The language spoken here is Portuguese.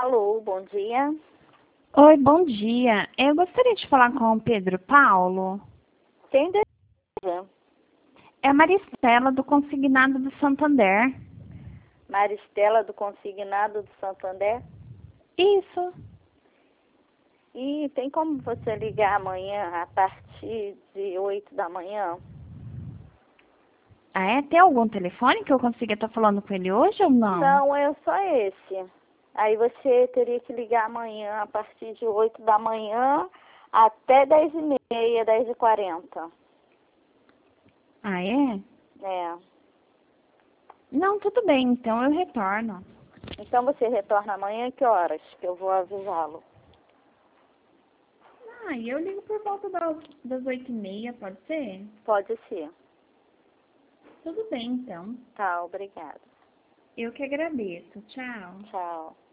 Alô, bom dia. Oi, bom dia. Eu gostaria de falar com o Pedro Paulo. Quem deseja? É a Maristela, do Consignado do Santander. Maristela do Consignado do Santander. Isso. E tem como você ligar amanhã a partir de 8 da manhã? Ah, é? Tem algum telefone que eu consiga estar falando com ele hoje ou não? Não, é só esse. Aí você teria que ligar amanhã a partir de 8 da manhã até 10h30, 10h40. Ah, é? É. Não, tudo bem, então eu retorno. Então você retorna amanhã que horas? Que eu vou avisá-lo. Ah, e eu ligo por volta das 8h30, pode ser? Pode ser. Tudo bem, então. Tá, obrigada. Eu que agradeço. Tchau. Tchau.